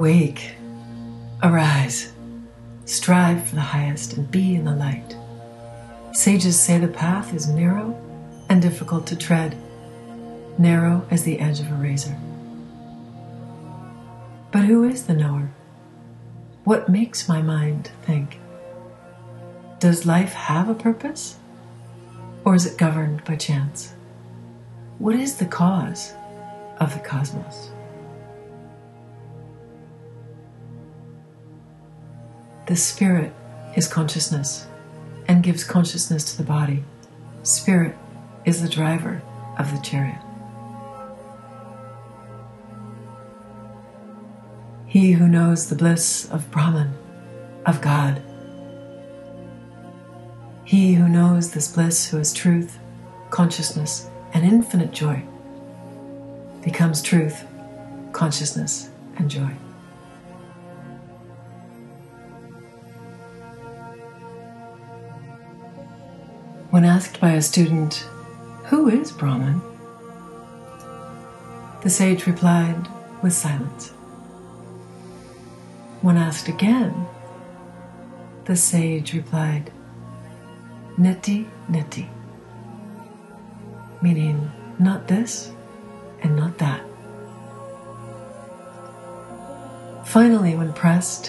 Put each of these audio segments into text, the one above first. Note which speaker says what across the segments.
Speaker 1: Awake, arise, strive for the highest and be in the light. Sages say the path is narrow and difficult to tread, narrow as the edge of a razor. But who is the knower? What makes my mind think? Does life have a purpose? Or is it governed by chance? What is the cause of the cosmos? The spirit is consciousness and gives consciousness to the body. Spirit is the driver of the chariot. He who knows the bliss of Brahman, of God. He who knows this bliss, who is truth, consciousness, and infinite joy, becomes truth, consciousness, and joy. When asked by a student, "Who is Brahman?" the sage replied with silence. When asked again, the sage replied, "Niti, niti," meaning not this and not that. Finally, when pressed,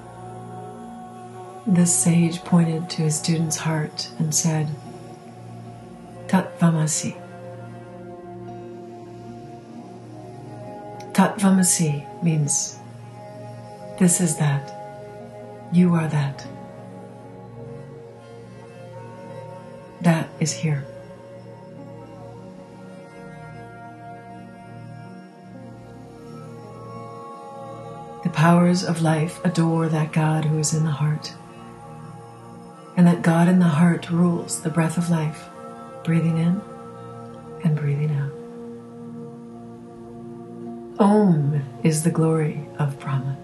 Speaker 1: the sage pointed to his student's heart and said, "Tatvamasi." Tatvamasi means this is that, you are that. That is here. The powers of life adore that God who is in the heart, and that God in the heart rules the breath of life, breathing in and breathing out. Om is the glory of Brahman.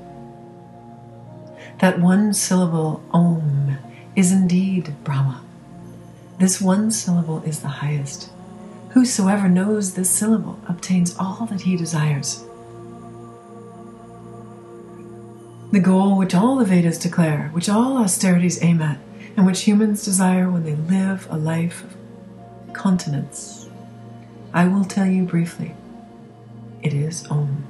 Speaker 1: That one syllable, Om, is indeed Brahma. This one syllable is the highest. Whosoever knows this syllable obtains all that he desires. The goal which all the Vedas declare, which all austerities aim at, and which humans desire when they live a life of continence, I will tell you briefly. It is Om.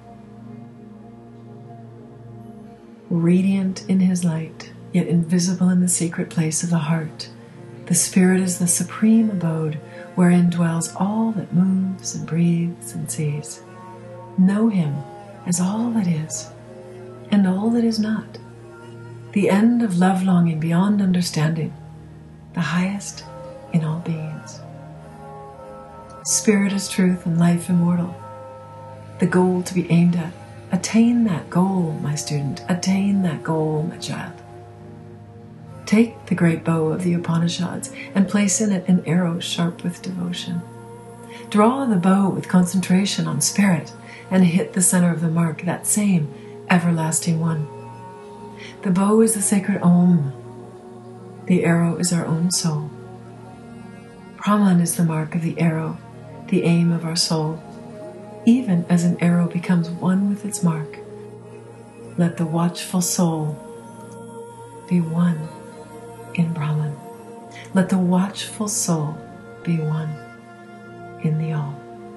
Speaker 1: Radiant in his light, yet invisible in the secret place of the heart, the spirit is the supreme abode wherein dwells all that moves and breathes and sees. Know him as all that is and all that is not, the end of love longing beyond understanding, the highest in all beings. Spirit is truth and life immortal, the goal to be aimed at. Attain that goal, my student. Attain that goal, my child. Take the great bow of the Upanishads and place in it an arrow sharp with devotion. Draw the bow with concentration on spirit and hit the center of the mark, that same everlasting one. The bow is the sacred Om. The arrow is our own soul. Brahman is the mark of the arrow, the aim of our soul. Even as an arrow becomes one with its mark, let the watchful soul be one in Brahman. Let the watchful soul be one in the all.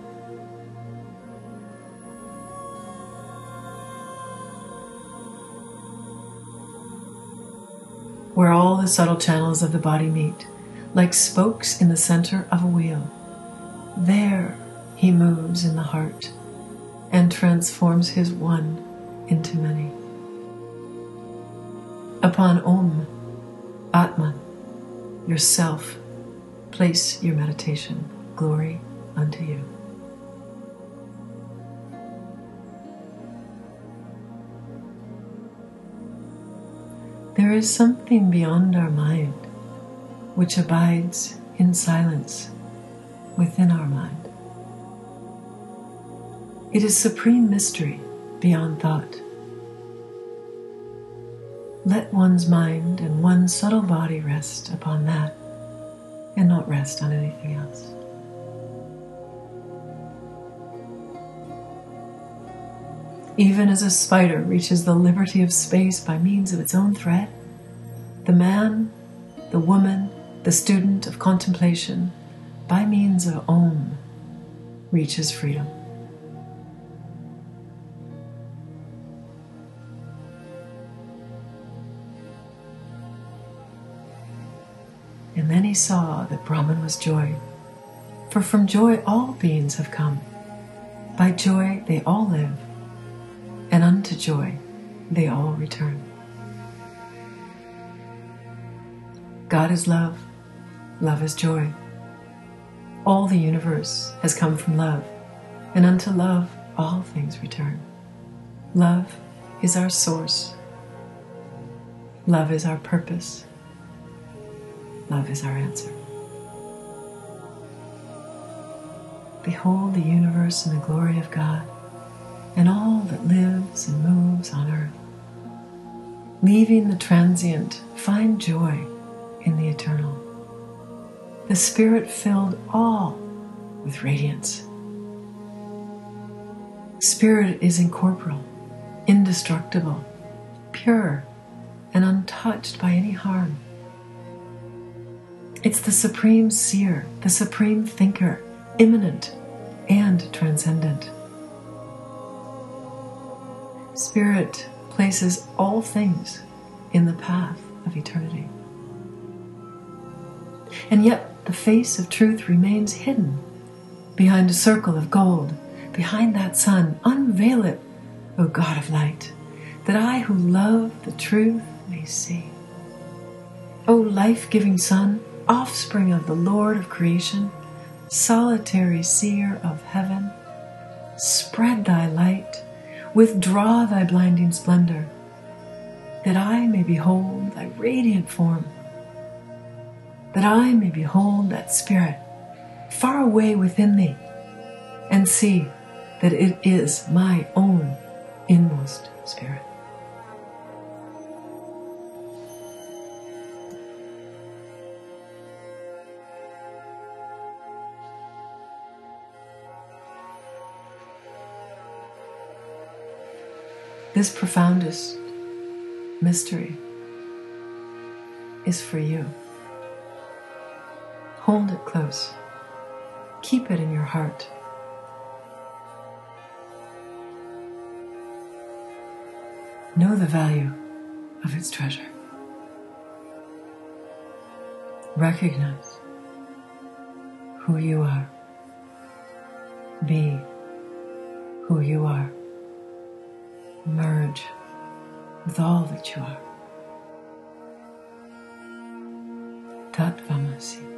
Speaker 1: Where all the subtle channels of the body meet, like spokes in the center of a wheel, there he moves in the heart and transforms his one into many. Upon Om, Atman, yourself, place your meditation. Glory unto you. There is something beyond our mind which abides in silence within our mind. It is supreme mystery beyond thought. Let one's mind and one's subtle body rest upon that and not rest on anything else. Even as a spider reaches the liberty of space by means of its own thread, the man, the woman, the student of contemplation, by means of Om, reaches freedom. And then he saw that Brahman was joy, for from joy all beings have come. By joy they all live, and unto joy they all return. God is love, love is joy. All the universe has come from love, and unto love all things return. Love is our source. Love is our purpose. Love is our answer. Behold the universe in the glory of God, and all that lives and moves on earth. Leaving the transient, find joy in the eternal. The Spirit filled all with radiance. Spirit is incorporeal, indestructible, pure, and untouched by any harm. It's the supreme seer, the supreme thinker, immanent and transcendent. Spirit places all things in the path of eternity. And yet the face of truth remains hidden behind a circle of gold, behind that sun. Unveil it, O God of light, that I who love the truth may see. O life-giving sun, offspring of the Lord of creation, solitary seer of heaven, spread thy light, withdraw thy blinding splendor, that I may behold thy radiant form, that I may behold that Spirit far away within thee, and see that it is my own inmost Spirit. This profoundest mystery is for you. Hold it close. Keep it in your heart. Know the value of its treasure. Recognize who you are. Be who you are. Merge with all that you are. Tat Tvamasi.